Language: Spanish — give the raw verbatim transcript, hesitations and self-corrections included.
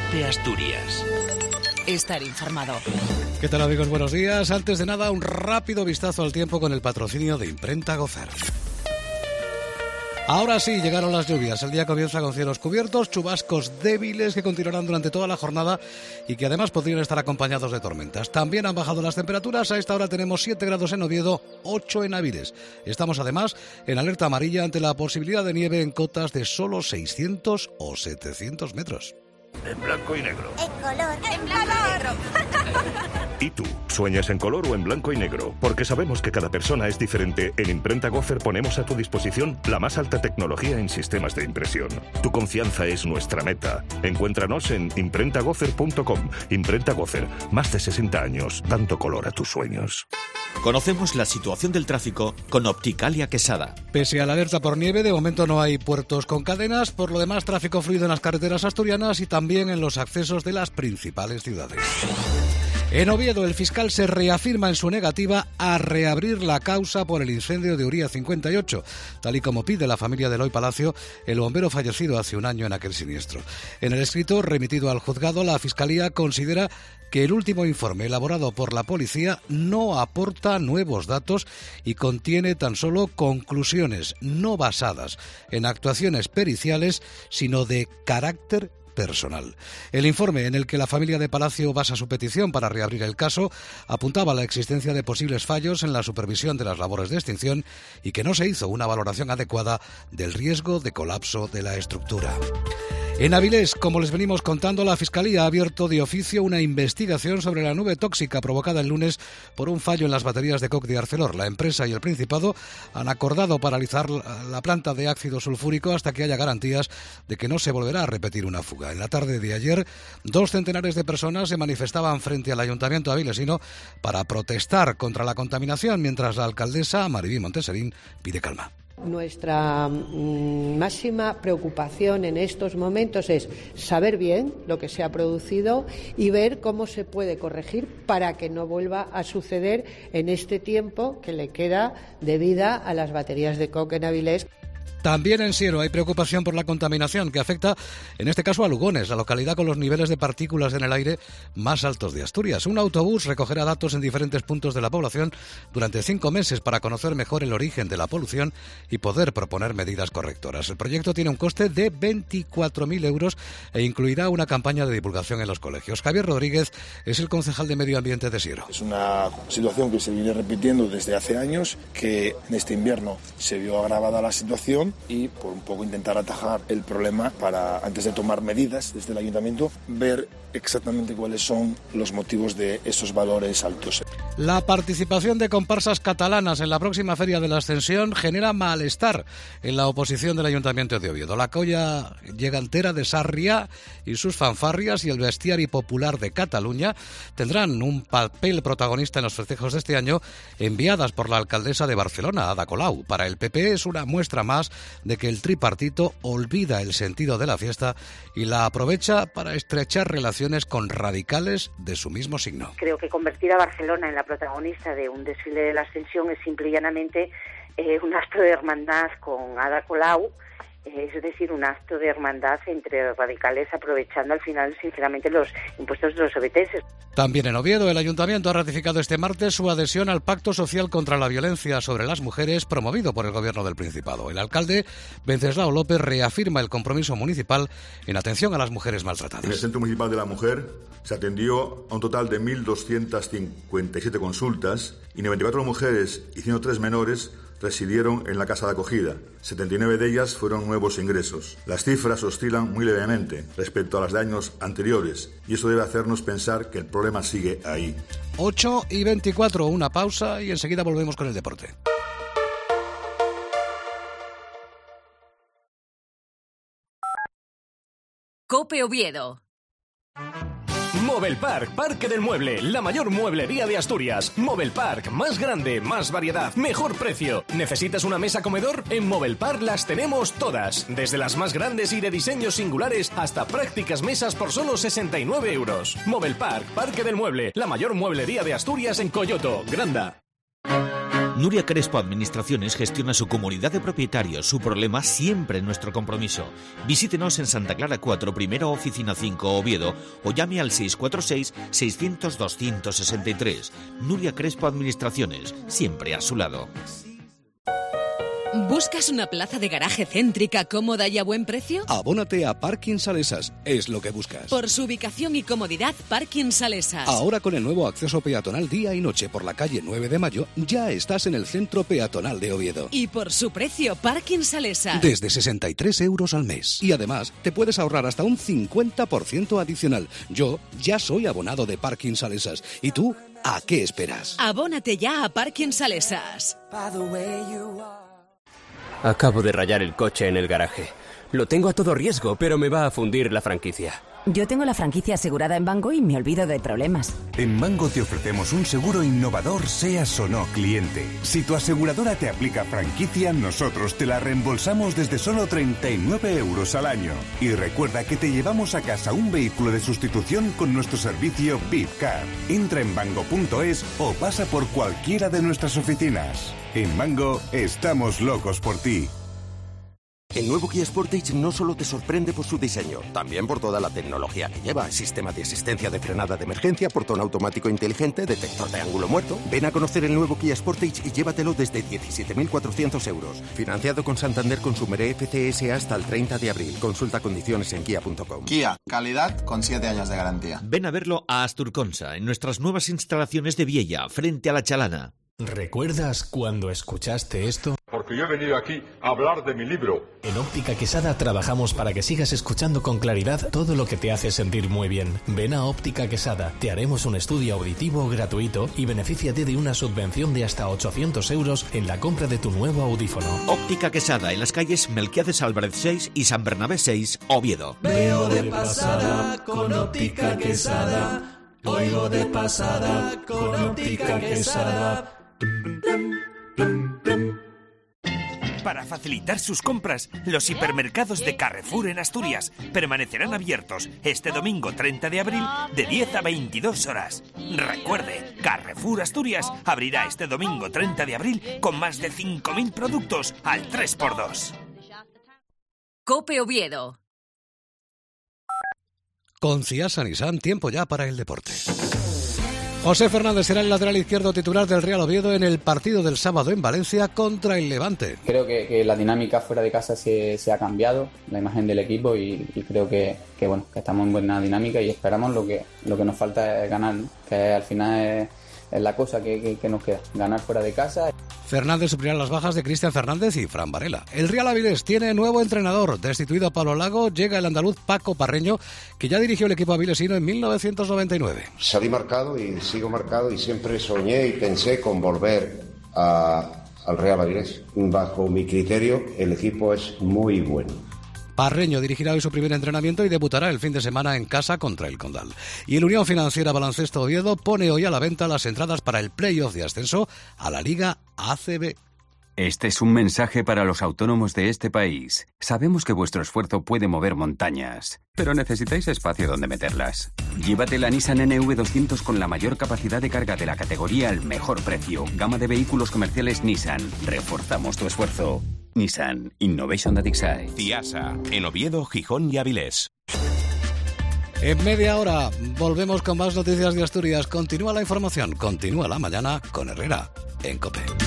de Asturias. Estar informado. ¿Qué tal, amigos? Buenos días. Antes de nada, un rápido vistazo al tiempo con el patrocinio de Imprenta Gocer. Ahora sí, llegaron las lluvias. El día comienza con cielos cubiertos, chubascos débiles que continuarán durante toda la jornada y que además podrían estar acompañados de tormentas. También han bajado las temperaturas. A esta hora tenemos siete grados en Oviedo, ocho en Áviles. Estamos además en alerta amarilla ante la posibilidad de nieve en cotas de solo seiscientos o setecientos metros. En blanco y negro. En color. En blanco y negro. ¿Y tú? ¿Sueñas en color o en blanco y negro? Porque sabemos que cada persona es diferente. En Imprenta Gocer ponemos a tu disposición la más alta tecnología en sistemas de impresión. Tu confianza es nuestra meta. Encuéntranos en imprenta gocer punto com. Imprenta Gocer. Más de sesenta años dando color a tus sueños. Conocemos la situación del tráfico con Opticalia Quesada. Pese a la alerta por nieve, de momento no hay puertos con cadenas. Por lo demás, tráfico fluido en las carreteras asturianas y también en los accesos de las principales ciudades. En Oviedo, el fiscal se reafirma en su negativa a reabrir la causa por el incendio de Uría cincuenta y ocho, tal y como pide la familia de Eloy Palacio, el bombero fallecido hace un año en aquel siniestro. En el escrito remitido al juzgado, la Fiscalía considera que el último informe elaborado por la policía no aporta nuevos datos y contiene tan solo conclusiones no basadas en actuaciones periciales, sino de carácter personal. El informe en el que la familia de Palacio basa su petición para reabrir el caso apuntaba a la existencia de posibles fallos en la supervisión de las labores de extinción y que no se hizo una valoración adecuada del riesgo de colapso de la estructura. En Avilés, como les venimos contando, la Fiscalía ha abierto de oficio una investigación sobre la nube tóxica provocada el lunes por un fallo en las baterías de coque de Arcelor. La empresa y el Principado han acordado paralizar la planta de ácido sulfúrico hasta que haya garantías de que no se volverá a repetir una fuga. En la tarde de ayer, dos centenares de personas se manifestaban frente al Ayuntamiento avilesino para protestar contra la contaminación, mientras la alcaldesa, Maribí Monteserín, pide calma. Nuestra mm, máxima preocupación en estos momentos es saber bien lo que se ha producido y ver cómo se puede corregir para que no vuelva a suceder en este tiempo que le queda de vida a las baterías de coque en Avilés. También en Siero hay preocupación por la contaminación que afecta, en este caso, a Lugones, la localidad con los niveles de partículas en el aire más altos de Asturias. Un autobús recogerá datos en diferentes puntos de la población durante cinco meses para conocer mejor el origen de la polución y poder proponer medidas correctoras. El proyecto tiene un coste de veinticuatro mil euros e incluirá una campaña de divulgación en los colegios. Javier Rodríguez es el concejal de Medio Ambiente de Siero. Es una situación que se viene repitiendo desde hace años, que en este invierno se vio agravada la situación y por un poco intentar atajar el problema para, antes de tomar medidas desde el ayuntamiento, ver exactamente cuáles son los motivos de esos valores altos. La participación de comparsas catalanas en la próxima Feria de la Ascensión genera malestar en la oposición del Ayuntamiento de Oviedo. La colla llegantera de Sarriá y sus fanfarrias y el bestiari popular de Cataluña tendrán un papel protagonista en los festejos de este año, enviadas por la alcaldesa de Barcelona, Ada Colau. Para el P P es una muestra más de que el tripartito olvida el sentido de la fiesta y la aprovecha para estrechar relaciones con radicales de su mismo signo. Creo que convertir a Barcelona en la protagonista de un desfile de la Ascensión es simple y llanamente eh, un acto de hermandad con Ada Colau, eh, es decir, un acto de hermandad entre radicales aprovechando al final, sinceramente, los impuestos de los obetenses. También en Oviedo, el Ayuntamiento ha ratificado este martes su adhesión al Pacto Social contra la Violencia sobre las Mujeres promovido por el Gobierno del Principado. El alcalde, Venceslao López, reafirma el compromiso municipal en atención a las mujeres maltratadas. En el Centro Municipal de la Mujer se atendió a un total de mil doscientas cincuenta y siete consultas y noventa y cuatro mujeres y ciento tres menores residieron en la casa de acogida. setenta y nueve de ellas fueron nuevos ingresos. Las cifras oscilan muy levemente respecto a las de años anteriores y eso debe hacernos pensar que el problema sigue ahí. ocho y veinticuatro, una pausa y enseguida volvemos con el deporte. COPE Oviedo. Movelpark, Parque del Mueble, la mayor mueblería de Asturias. Movelpark, más grande, más variedad, mejor precio. ¿Necesitas una mesa comedor? En Movelpark las tenemos todas. Desde las más grandes y de diseños singulares hasta prácticas mesas por solo sesenta y nueve euros. Movelpark, Parque del Mueble, la mayor mueblería de Asturias en Coyoto, Granda. Nuria Crespo Administraciones gestiona su comunidad de propietarios. Su problema siempre nuestro compromiso. Visítenos en Santa Clara cuatro, primera oficina cinco, Oviedo, o llame al seis cuatro seis, seiscientos, doscientos sesenta y tres. Nuria Crespo Administraciones, siempre a su lado. ¿Buscas una plaza de garaje céntrica, cómoda y a buen precio? Abónate a Parking Salesas, es lo que buscas. Por su ubicación y comodidad, Parking Salesas. Ahora con el nuevo acceso peatonal día y noche por la calle nueve de mayo, ya estás en el centro peatonal de Oviedo. Y por su precio, Parking Salesas. Desde sesenta y tres euros al mes. Y además, te puedes ahorrar hasta un cincuenta por ciento adicional. Yo ya soy abonado de Parking Salesas. ¿Y tú, a qué esperas? Abónate ya a Parking Salesas. Acabo de rayar el coche en el garaje. Lo tengo a todo riesgo, pero me va a fundir la franquicia. Yo tengo la franquicia asegurada en Mango y me olvido de problemas. En Mango te ofrecemos un seguro innovador, seas o no cliente. Si tu aseguradora te aplica franquicia, nosotros te la reembolsamos desde solo treinta y nueve euros al año. Y recuerda que te llevamos a casa un vehículo de sustitución con nuestro servicio V I P Car. Entra en mango punto es o pasa por cualquiera de nuestras oficinas. En Mango estamos locos por ti. El nuevo Kia Sportage no solo te sorprende por su diseño, también por toda la tecnología que lleva. Sistema de asistencia de frenada de emergencia, portón automático inteligente, detector de ángulo muerto. Ven a conocer el nuevo Kia Sportage y llévatelo desde diecisiete mil cuatrocientos euros. Financiado con Santander Consumer F C S hasta el treinta de abril. Consulta condiciones en kia punto com. Kia, calidad con siete años de garantía. Ven a verlo a Asturconsa, en nuestras nuevas instalaciones de Viella, frente a la Chalana. ¿Recuerdas cuando escuchaste esto? Porque yo he venido aquí a hablar de mi libro. En Óptica Quesada trabajamos para que sigas escuchando con claridad todo lo que te hace sentir muy bien. Ven a Óptica Quesada, te haremos un estudio auditivo gratuito y benefíciate de una subvención de hasta ochocientos euros en la compra de tu nuevo audífono. Óptica Quesada, en las calles Melquiades Álvarez seis y San Bernabé seis, Oviedo. Veo de pasada con Óptica Quesada, oigo de pasada con Óptica Quesada. Para facilitar sus compras, los hipermercados de Carrefour en Asturias permanecerán abiertos este domingo treinta de abril de diez a veintidós horas. Recuerde, Carrefour Asturias abrirá este domingo treinta de abril con más de cinco mil productos al tres por dos. COPE Oviedo. Con Ciasa Nissan, tiempo ya para el deporte. José Fernández será el lateral izquierdo titular del Real Oviedo en el partido del sábado en Valencia contra el Levante. Creo que, que la dinámica fuera de casa se, se ha cambiado, la imagen del equipo y, y creo que, que bueno que estamos en buena dinámica y esperamos lo que lo que nos falta es ganar, que al final es, es la cosa que, que, que nos queda, ganar fuera de casa. Fernández suplirá las bajas de Cristian Fernández y Fran Varela. El Real Avilés tiene nuevo entrenador. Destituido a Pablo Lago, llega el andaluz Paco Parreño, que ya dirigió el equipo avilesino en mil novecientos noventa y nueve. Salí marcado y sigo marcado y siempre soñé y pensé con volver a, al Real Avilés. Bajo mi criterio, el equipo es muy bueno. Parreño dirigirá hoy su primer entrenamiento y debutará el fin de semana en casa contra el Condal. Y el Unión Financiera Baloncesto Oviedo pone hoy a la venta las entradas para el play-off de ascenso a la Liga A C B. Este es un mensaje para los autónomos de este país. Sabemos que vuestro esfuerzo puede mover montañas, pero necesitáis espacio donde meterlas. Llévate la Nissan N V doscientos con la mayor capacidad de carga de la categoría al mejor precio. Gama de vehículos comerciales Nissan. Reforzamos tu esfuerzo. Nissan Innovation that excites. Ciasa, en Oviedo, Gijón y Avilés. En media hora volvemos con más noticias de Asturias. Continúa la información, continúa la mañana con Herrera en COPE.